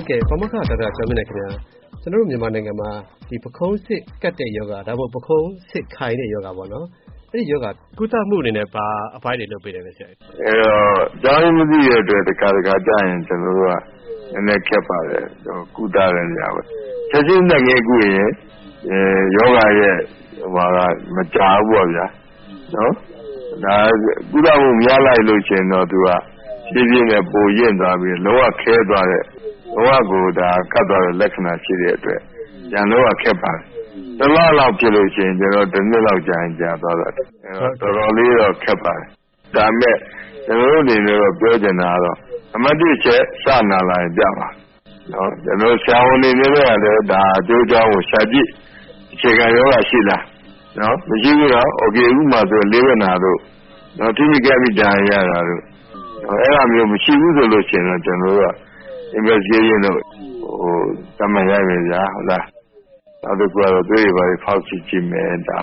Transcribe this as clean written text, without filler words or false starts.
ကယ်ပမခဒေါက်တာကျော်မင်းနဲ့ခင်ဗျာကျွန်တော်တို့မြန်မာနိုင်ငံမှာဒီပခုံးစစ်ကတ်တဲ့ယောဂဒါမှမဟုတ်ပခုံးစစ်ခိုင်တဲ့ယောဂပေါ့နော်အဲ့ဒီယောဂကုသမှုအနေနဲ့ပါအပိုင်းတွေလုပ်ပေးတယ်ပဲဆရာအဲ့တော့ကျောင်းမသိတဲ့အတွက်တခါကြာရင်ကျွန်တော်တို့ကနည်းနည်းခက်ပါတယ်ကုသရနေရပါချက်ချင်းနဲ့ငယ်ကုရင်ယောဂရဲ့ဟိုကမကြောက်ဘူးပေါ့ဗျာနော်ဒါကုသမှုများလိုက်လို့ရှင်တော့သူကပြင်းပြင်းနဲ့ပိုရင့်သွားပြီးလောကခဲသွားတဲ့လောကကိုဒါကတ်သွားတဲ့လက္ခဏာရှိတဲ့အတွက်ဉာဏ်လောကခက်ပါတယ်တလားလောက်ဖြစ်လို့ရှိရင်ကျွန်တော်တစ်နှစ်လောက်ကြာရင်ကြာသွားတာတော်တော်လေးတော့ခက်ပါတယ်ဒါမဲ့ကျွန်တော်တို့အနေနဲ့တော့ပြောချင်တာကတော့အမတ်တိချက်စနာလာရင်ပြပါနော်ကျွန်တော်ဆရာဝန်တွေနဲ့လည်းဒါအကျိုးကြောင့်ကိုရှာကြည့်အခြေခံယောဂရှိလားနော်မရှိဘူးတော့โอเคဥမာဆိုလေးဝနာတို့နော်ထိမိကမိတာရတာတို့အဲ့လိုမျိုးမရှိဘူးဆိုလို့ရှိရင်တော့ကျွန်တော်တို့က investigation တော့တမန်ရိုက်မယ်ဗျာဟုတ်လားနောက်တစ်ခုကတော့တွေးရပါဖောက်ကြည့်ကြည့်မယ်ဒါ